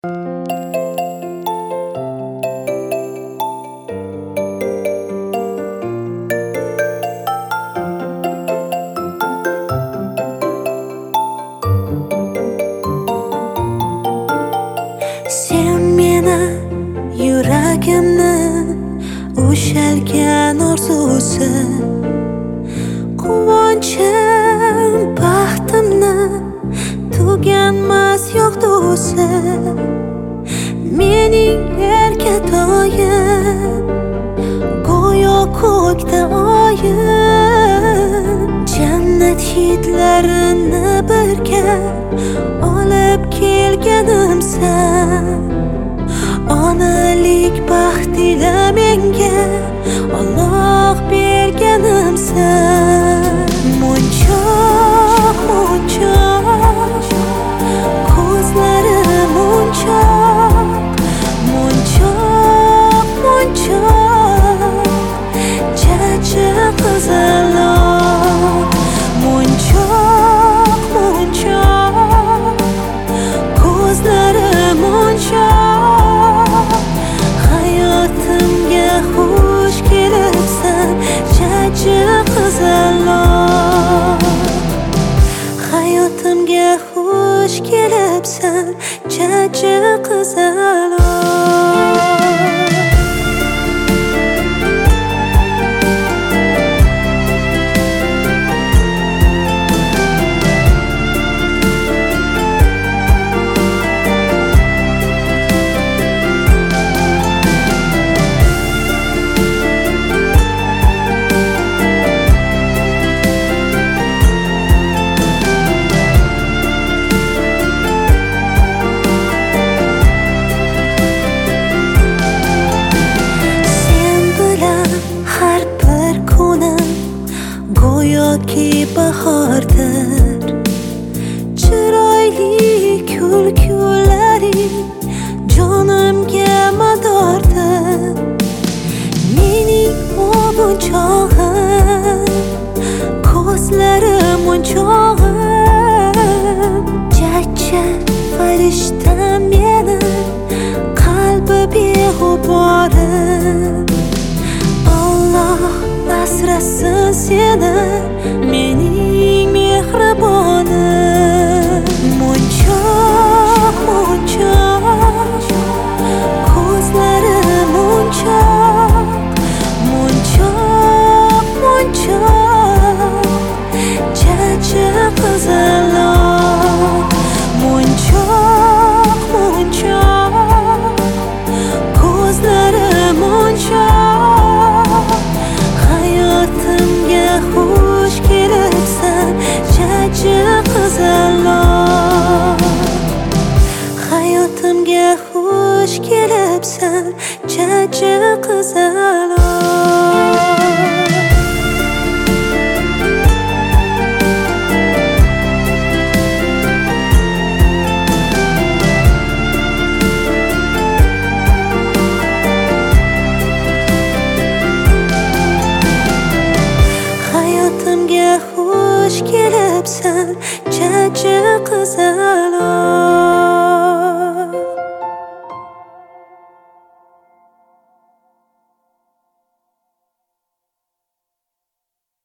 Sen meni yuragimni ushalgan orzusi, quvonchim, baxtimni tuganmas yog'dusi. Mening erkatoyim, go'yo ko'kda oyim, jannat hidlarini birga olib kelganimsan. Onalik baxt ila menga Alloh berganimsan. Munchoq, munchoq, ko'zlarim munchoq, munchoq, munchoq, chachi qizaloq. Munchoq, munchoq, ko'zlarim munchoq, hayotimga xush kelibsan, chachi qizaloq. Hayotimga xush kelibsan, chachi qizaloq. Go'yoki bahordir, chiroyli kulgularing jonimga madordir. Mening munchog'im, ko'zlarim munchog'im, chacha farishtam meni, qalbi beg'uborim. Alloh asrasin seni, mening mehribonim. Munchoq, munchoq, ko'zlarim munchoq, munchoq, munchoq, chachi qizaloq. Munchoq, munchoq, ko'zlarim munchoq, hayotimga xush kelibsan, chachi qizaloq. Hayotimga xush kelibsan, chachi qizaloq. Hayotimga xush kelibsan, chachi qizaloq.